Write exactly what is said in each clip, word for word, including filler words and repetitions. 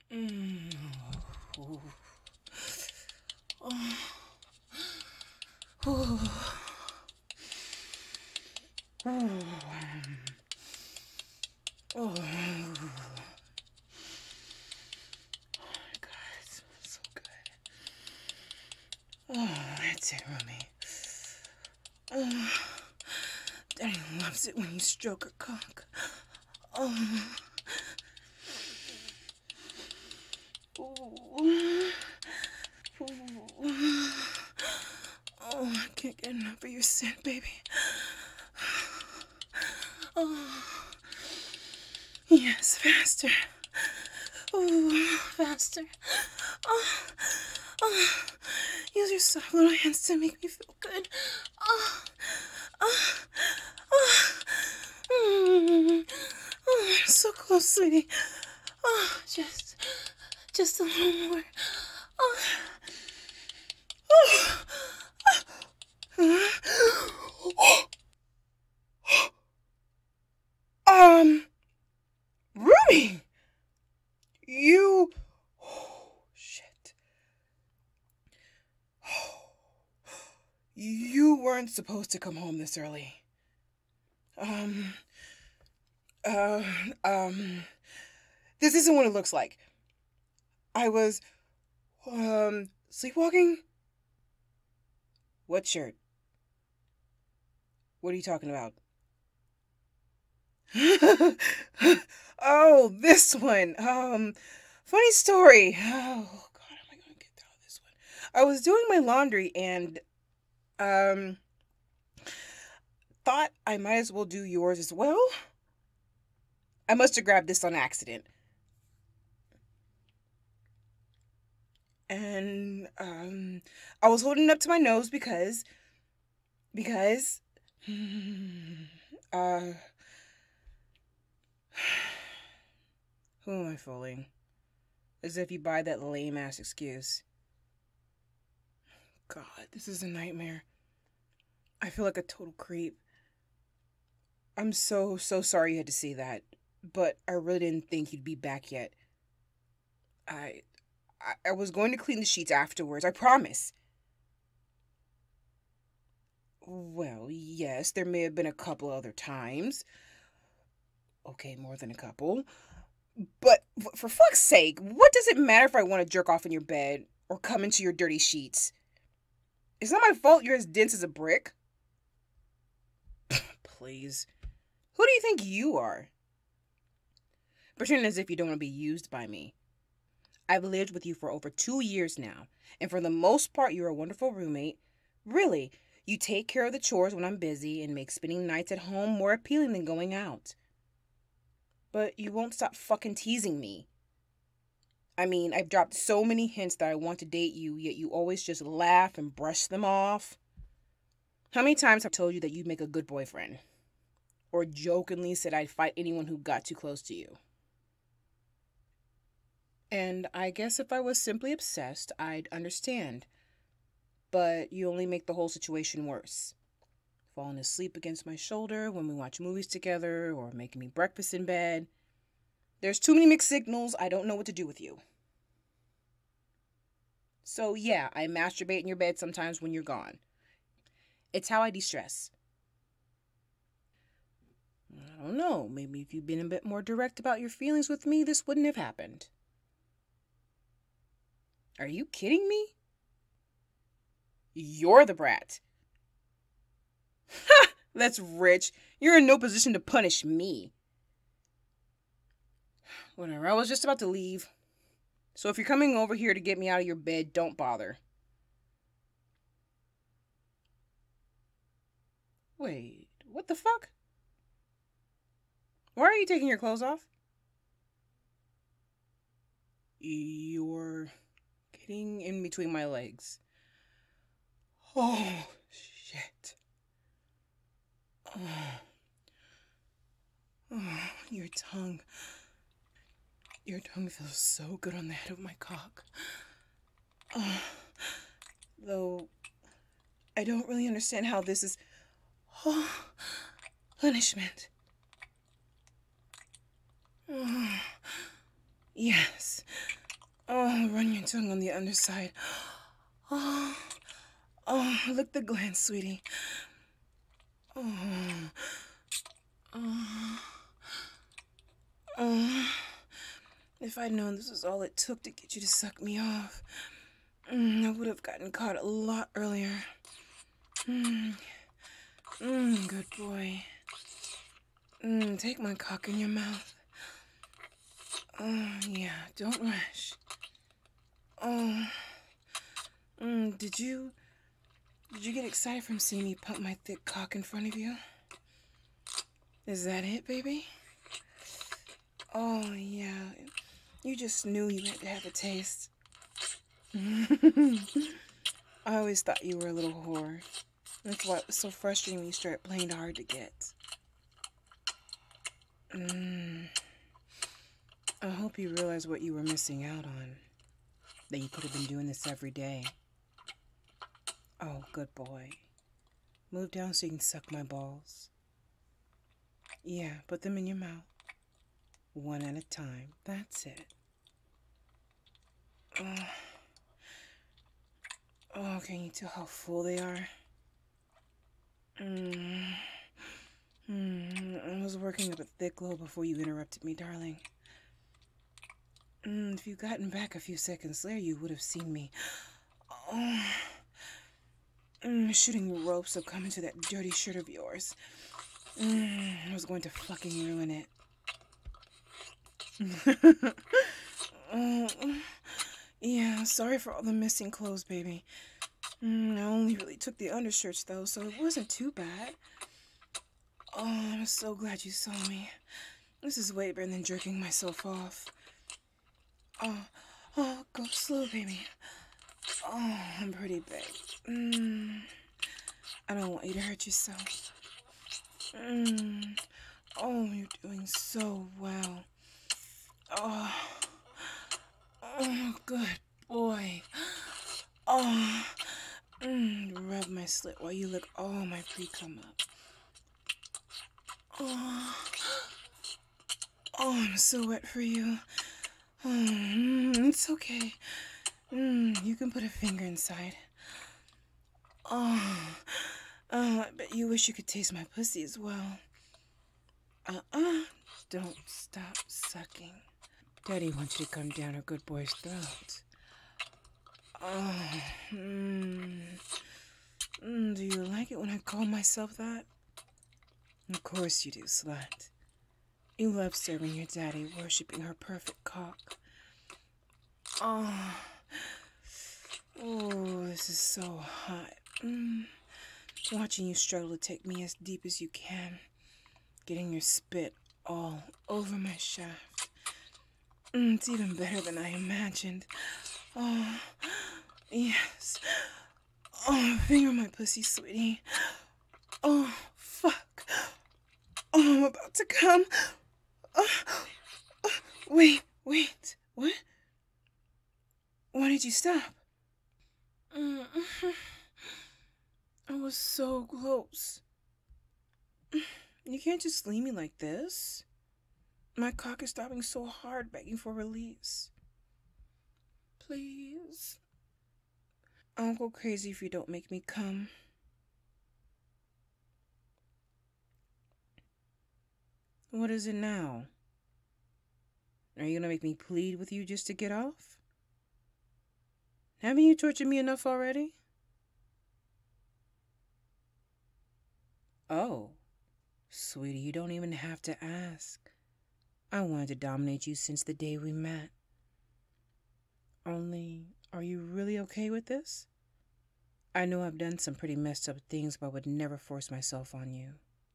Mm. Oh. Oh. Oh. Oh. Oh. God, it smells so good. Oh, that's it, Rummy. Oh, Daddy loves it when you stroke her cock. Oh. Ooh. Ooh. Oh, I can't get enough of your scent, baby. Oh, yes, faster. Oh, faster. Oh, oh. Use your soft little hands to make me feel good. Oh, oh, oh. Mm. Oh, so close, sweetie. Oh, just, just a little more. Oh, oh. Oh. Um, Ruby, you. Oh, shit. You weren't supposed to come home this early. Um, uh, um, this isn't what it looks like. I was, um, sleepwalking? What shirt? What are you talking about? Oh, this one. Um, funny story. Oh, God, how am I going to get out of this one? I was doing my laundry and, um, thought I might as well do yours as well. I must have grabbed this on accident. And, um, I was holding it up to my nose because, because, uh, who am I fooling? As if you buy that lame ass excuse. God, this is a nightmare. I feel like a total creep. I'm so, so sorry you had to see that, but I really didn't think you'd be back yet. I, I, I was going to clean the sheets afterwards, I promise. Well, yes, there may have been a couple other times. Okay, more than a couple. But for fuck's sake, what does it matter if I want to jerk off in your bed or come into your dirty sheets? It's not my fault you're as dense as a brick. Please. Who do you think you are? Pretend as if you don't want to be used by me. I've lived with you for over two years now, and for the most part, you're a wonderful roommate. Really, you take care of the chores when I'm busy and make spending nights at home more appealing than going out. But you won't stop fucking teasing me. I mean, I've dropped so many hints that I want to date you, yet you always just laugh and brush them off. How many times have I told you that you'd make a good boyfriend? Or jokingly said I'd fight anyone who got too close to you? And I guess if I was simply obsessed, I'd understand. But you only make the whole situation worse. Falling asleep against my shoulder when we watch movies together, or making me breakfast in bed. There's too many mixed signals, I don't know what to do with you. So yeah, I masturbate in your bed sometimes when you're gone. It's how I de-stress. I don't know, maybe if you'd been a bit more direct about your feelings with me, this wouldn't have happened. Are you kidding me? You're the brat. Ha! That's rich. You're in no position to punish me. Whatever, I was just about to leave. So if you're coming over here to get me out of your bed, don't bother. Wait, what the fuck? Why are you taking your clothes off? You're getting in between my legs. Oh, shit. Oh, oh, your tongue. Your tongue feels so good on the head of my cock. Oh, though, I don't really understand how this is. Oh, punishment. Oh, yes. Oh, run your tongue on the underside. Oh, oh, lick the gland, sweetie. Oh, oh, oh. If I'd known this was all it took to get you to suck me off, mm, I would have gotten caught a lot earlier. Mm, mm, good boy. Mm, take my cock in your mouth. Oh, yeah, don't rush. Oh, mm, did you, did you get excited from seeing me pump my thick cock in front of you? Is that it, baby? Oh, yeah, you just knew you had to have a taste. I always thought you were a little whore. That's why it was so frustrating when you started playing hard to get. Mm. I hope you realize what you were missing out on. That you could have been doing this every day. Oh, good boy. Move down so you can suck my balls. Yeah, put them in your mouth. One at a time. That's it. Oh, oh can you tell how full they are? Mm. Mm. I was working up a thick glow before you interrupted me, darling. Mm. If you'd gotten back a few seconds later, you would have seen me. Oh. Mm. Shooting ropes of coming to that dirty shirt of yours. Mm. I was going to fucking ruin it. Oh, yeah, sorry for all the missing clothes, baby. Mm, I only really took the undershirts, though, so it wasn't too bad. Oh, I'm so glad you saw me. This is way better than jerking myself off. Oh, oh, go slow, baby. Oh, I'm pretty big. Mm, I don't want you to hurt yourself. Mm, oh, you're doing so well. Oh, oh, good boy. Oh, mm, rub my slit while you lick all my pre-cum up. Oh, oh, I'm so wet for you. Oh, mm, it's okay. Mm, you can put a finger inside. Oh, oh, I bet you wish you could taste my pussy as well. Uh-uh, don't stop sucking. Daddy wants you to come down her good boy's throat. Oh, mm, mm, do you like it when I call myself that? Of course you do, slut. You love serving your daddy, worshipping her perfect cock. Oh, oh, this is so hot. Mm. Watching you struggle to take me as deep as you can. Getting your spit all over my shaft. Mm, it's even better than I imagined. Oh, yes. Oh, finger my pussy, sweetie. Oh, fuck. Oh, I'm about to come. Oh, oh, wait, wait. What? Why did you stop? Mm, I was so close. You can't just leave me like this. My cock is throbbing so hard, begging for release. Please. I'll go crazy if you don't make me come. What is it now? Are you gonna make me plead with you just to get off? Haven't you tortured me enough already? Oh, sweetie, you don't even have to ask. I wanted to dominate you since the day we met. Only, are you really okay with this? I know I've done some pretty messed up things, but I would never force myself on you.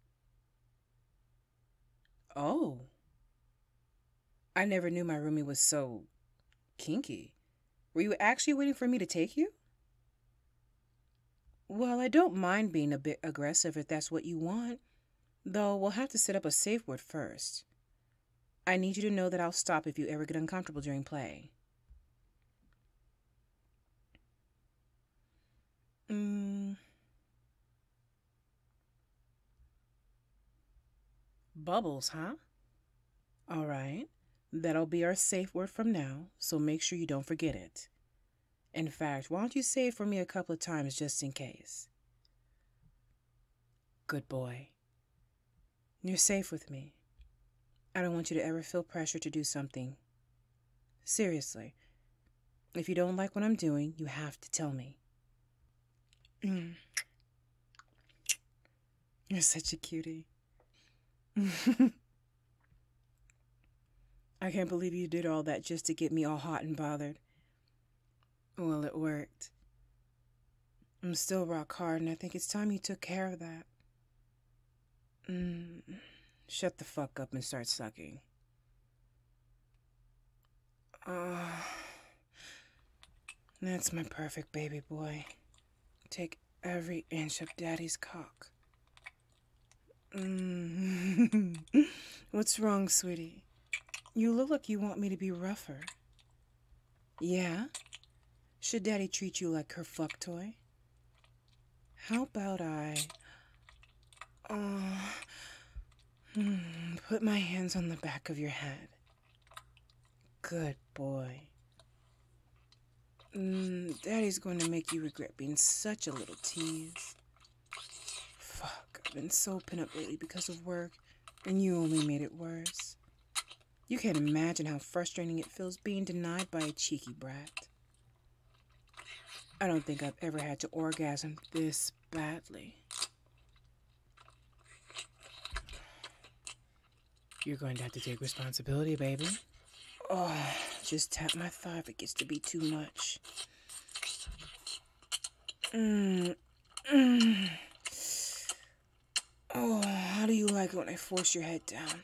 Oh. I never knew my roomie was so kinky. Were you actually waiting for me to take you? Well, I don't mind being a bit aggressive if that's what you want, though we'll have to set up a safe word first. I need you to know that I'll stop if you ever get uncomfortable during play. Mm. Bubbles, huh? All right. That'll be our safe word from now, so make sure you don't forget it. In fact, why don't you say it for me a couple of times just in case? Good boy. You're safe with me. I don't want you to ever feel pressure to do something. Seriously. If you don't like what I'm doing, you have to tell me. Mm. You're such a cutie. I can't believe you did all that just to get me all hot and bothered. Well, it worked. I'm still rock hard, and I think it's time you took care of that. Mm. Shut the fuck up and start sucking. Uh, that's my perfect baby boy. Take every inch of Daddy's cock. Mm. What's wrong, sweetie? You look like you want me to be rougher. Yeah? Should Daddy treat you like her fuck toy? How about I... Uh, hmm, put my hands on the back of your head. Good boy. Mm, Daddy's going to make you regret being such a little tease. Fuck, I've been so pent up lately because of work, and you only made it worse. You can't imagine how frustrating it feels being denied by a cheeky brat. I don't think I've ever had to orgasm this badly. You're going to have to take responsibility, baby. Oh, just tap my thigh if it gets to be too much. Mm, mm. Oh, how do you like it when I force your head down?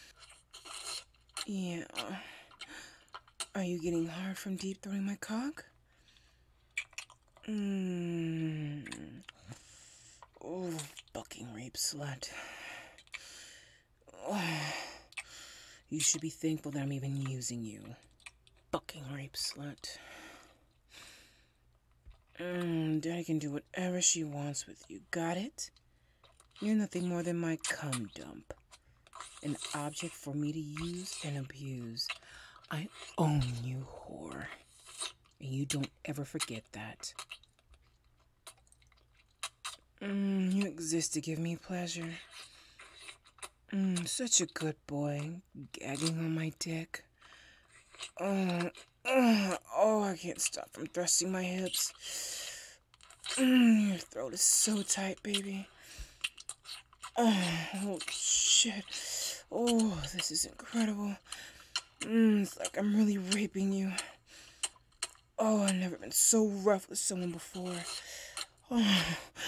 Yeah. Are you getting hard from deep throating my cock? Mmm. Oh, fucking rape slut. Oh, you should be thankful that I'm even using you. Fucking rape slut. Mmm, Daddy can do whatever she wants with you. Got it? You're nothing more than my cum dump. An object for me to use and abuse. I own you, whore. And you don't ever forget that. Mm, you exist to give me pleasure. Mm, such a good boy, gagging on my dick. Oh, oh, oh, I can't stop from thrusting my hips. Mm, your throat is so tight, baby. Oh, oh, shit. Oh, this is incredible. Mm, it's like I'm really raping you. Oh, I've never been so rough with someone before. Oh,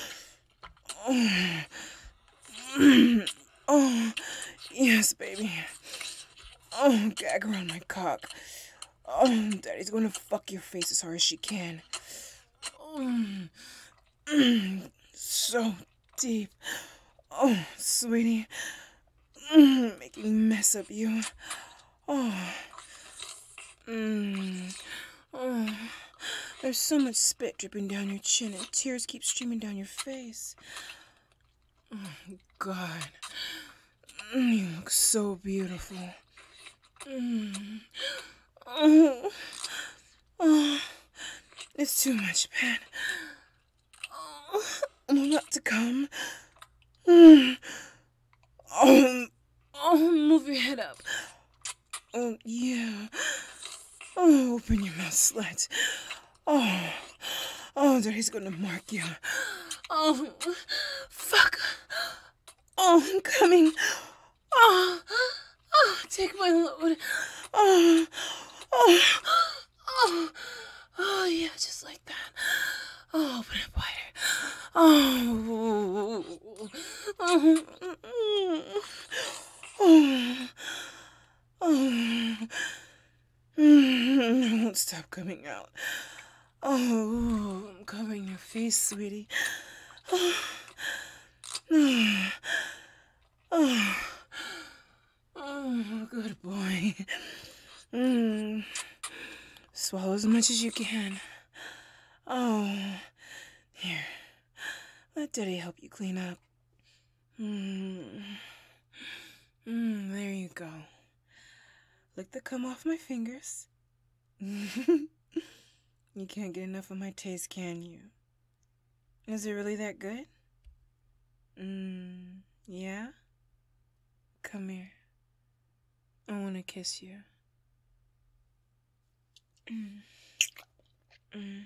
oh, oh, yes, baby. Oh, gag around my cock. Oh, Daddy's gonna fuck your face as hard as she can. Oh, mm, so deep. Oh, sweetie. Mm, making a mess of you. Oh. Mm. Oh. There's so much spit dripping down your chin and tears keep streaming down your face. Oh, God. Mm, you look so beautiful. Mm. Oh. Oh. It's too much pain. Oh. I'm about to come. Mm. Oh. Oh, move your head up. Oh, yeah. Oh, open your mouth, slut. Oh. Oh, Daddy's gonna mark you. Oh. Fuck. Oh, I'm coming. Oh. Oh, take my load. Oh. Oh. Oh. Oh, yeah, just like that. Oh, open it wider. Oh. Oh. Oh. Oh. I won't stop coming out. Oh, I'm covering your face, sweetie. Oh. Oh. Oh, good boy. Mm. Swallow as much as you can. Oh. Here. Let Daddy help you clean up. Mm. Mm, there you go. Lick the cum off my fingers. You can't get enough of my taste, can you? Is it really that good? Mmm, yeah? Come here. I want to kiss you. Mmm. Mmm.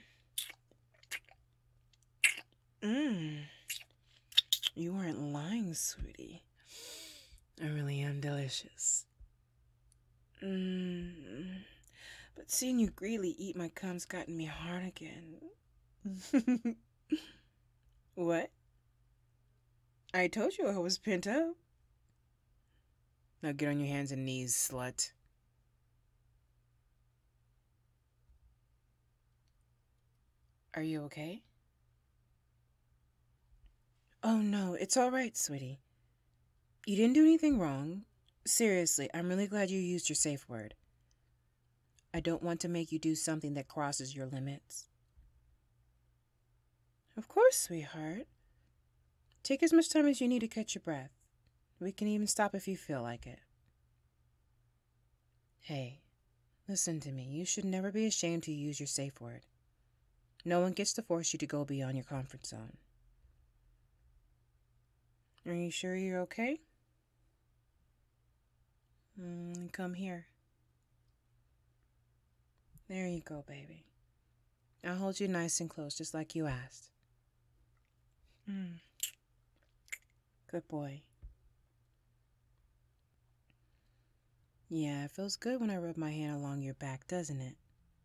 Mmm. You weren't lying, sweetie. I really am delicious. Mmm. But seeing you greedily eat my cum's gotten me hard again. What? I told you I was pent up. Now get on your hands and knees, slut. Are you okay? Oh no, it's all right, sweetie. You didn't do anything wrong. Seriously, I'm really glad you used your safe word. I don't want to make you do something that crosses your limits. Of course, sweetheart. Take as much time as you need to catch your breath. We can even stop if you feel like it. Hey, listen to me. You should never be ashamed to use your safe word. No one gets to force you to go beyond your comfort zone. Are you sure you're okay? Mm, come here. There you go, baby. I'll hold you nice and close, just like you asked. Mm. Good boy. Yeah, it feels good when I rub my hand along your back, doesn't it?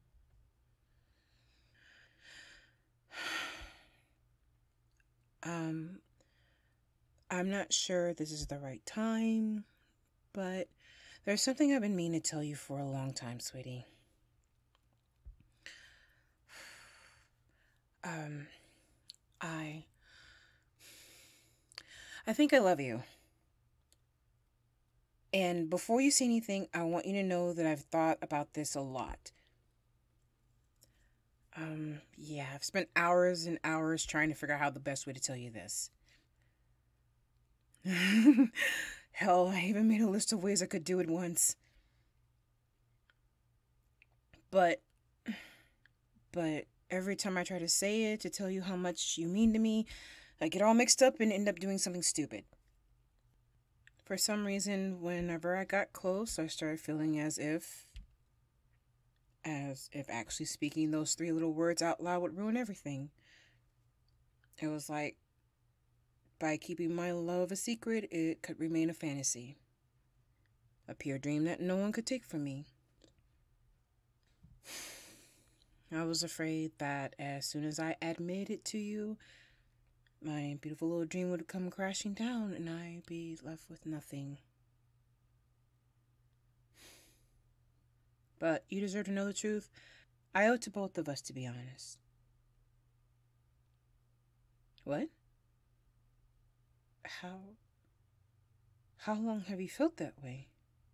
um, I'm not sure this is the right time, but there's something I've been meaning to tell you for a long time, sweetie. Um, I... I think I love you. And before you say anything, I want you to know that I've thought about this a lot. Um, yeah, I've spent hours and hours trying to figure out how the best way to tell you this. Hell, I even made a list of ways I could do it once. But, but every time I try to say it to tell you how much you mean to me, I get all mixed up and end up doing something stupid. For some reason, whenever I got close, I started feeling as if, as if actually speaking those three little words out loud would ruin everything. It was like, by keeping my love a secret, it could remain a fantasy. A pure dream that no one could take from me. I was afraid that as soon as I admitted it to you, my beautiful little dream would come crashing down and I'd be left with nothing. But you deserve to know the truth. I owe it to both of us, to be honest. What? How... How long have you felt that way?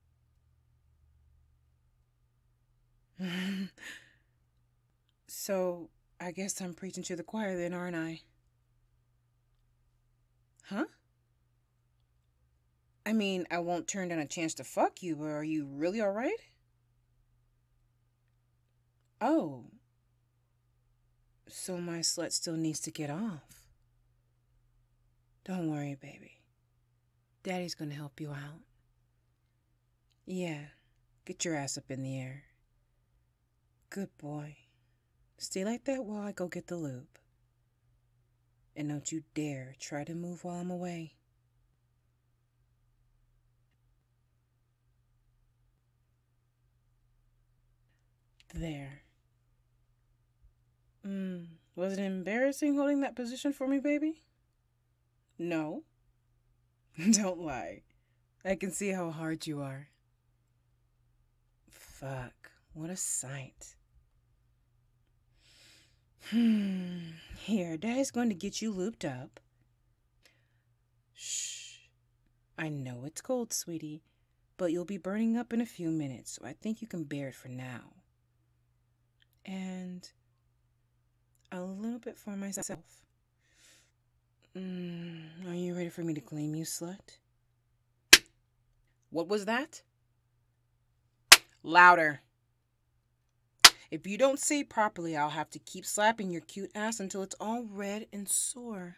So, I guess I'm preaching to the choir then, aren't I? Huh? I mean, I won't turn down a chance to fuck you, but are you really alright? Oh. So my slut still needs to get off. Don't worry, baby. Daddy's gonna help you out. Yeah, get your ass up in the air. Good boy. Stay like that while I go get the lube. And don't you dare try to move while I'm away. There. Mm, was it embarrassing holding that position for me, baby? No. Don't lie. I can see how hard you are. Fuck, what a sight. Hmm. Here, Daddy's going to get you looped up. Shh. I know it's cold, sweetie, but you'll be burning up in a few minutes, so I think you can bear it for now. And a little bit for myself. Mm, are you ready for me to claim you, slut? What was that? Louder. If you don't say properly, I'll have to keep slapping your cute ass until it's all red and sore.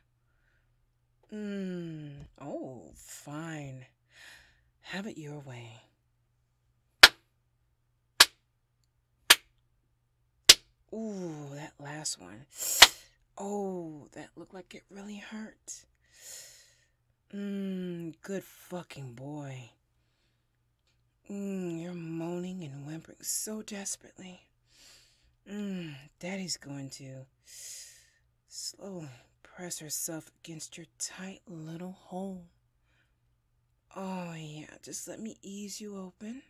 Mmm. Oh, fine. Have it your way. Ooh, that last one. Oh, that looked like it really hurt. Mmm, good fucking boy. Mmm, you're moaning and whimpering so desperately. Mmm, Daddy's going to slowly press herself against your tight little hole. Oh, yeah, just let me ease you open.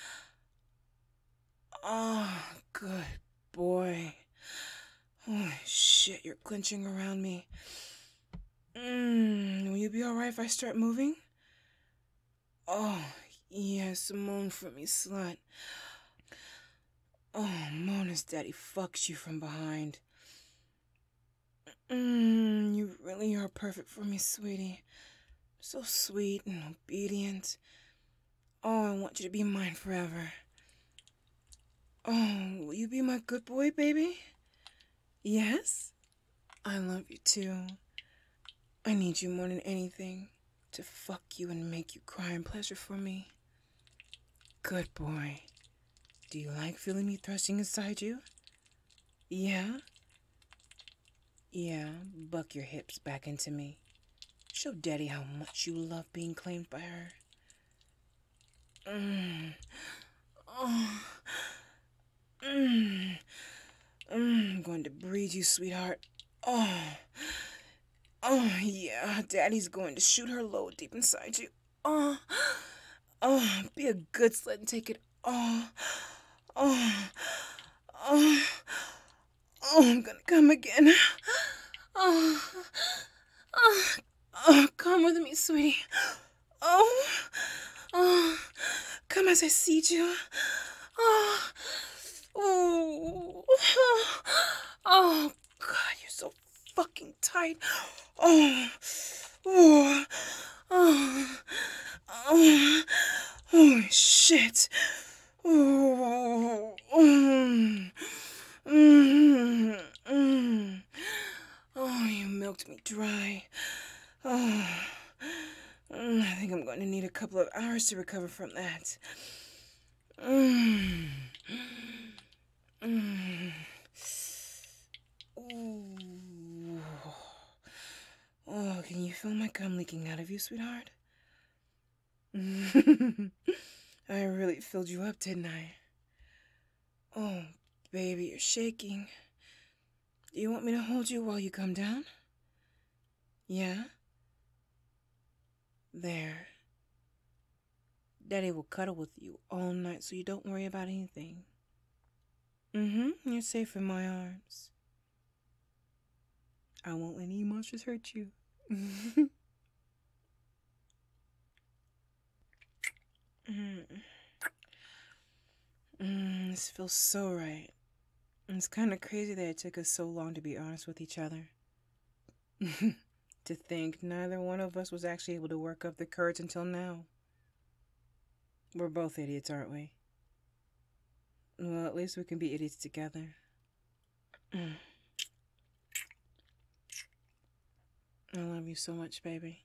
Oh, good boy. Oh, shit, you're clenching around me. Mmm, will you be alright if I start moving? Oh, yes, moan for me, slut. Oh, moan as Daddy fucks you from behind. Mmm, you really are perfect for me, sweetie. So sweet and obedient. Oh, I want you to be mine forever. Oh, will you be my good boy, baby? Yes? I love you too. I need you more than anything to fuck you and make you cry in pleasure for me. Good boy. Do you like feeling me thrusting inside you? Yeah? Yeah, buck your hips back into me. Show Daddy how much you love being claimed by her. Mmm. Oh. Mmm. Mm, I'm going to breed you, sweetheart. Oh. Oh, yeah. Daddy's going to shoot her load deep inside you. Oh. Oh, be a good slut and take it. Oh. Oh. Oh. Oh, I'm gonna come again. Oh. Oh. Oh, come with me, sweetie. Oh. Oh. Come as I seed you. Oh. Oh. Oh, God, you're so fucking tight. Oh. Oh. Oh. Oh. Oh, shit. Oh. Mm. Mm. Mm. Oh, you milked me dry. Oh. Mm, I think I'm going to need a couple of hours to recover from that. Mm. Mm. Ooh. Oh, can you feel my cum leaking out of you, sweetheart? I really filled you up, didn't I? Oh, baby, you're shaking. Do you want me to hold you while you come down? Yeah? There. Daddy will cuddle with you all night so you don't worry about anything. Mm-hmm, you're safe in my arms. I won't let any monsters hurt you. mm. Mm, this feels so right. It's kind of crazy that it took us so long to be honest with each other. To think neither one of us was actually able to work up the courage until now. We're both idiots, aren't we? Well, at least we can be idiots together. Mm. I love you so much, baby.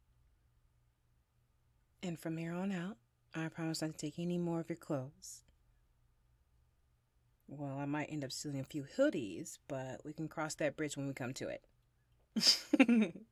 And from here on out, I promise not to take any more of your clothes. Well, I might end up stealing a few hoodies, but we can cross that bridge when we come to it.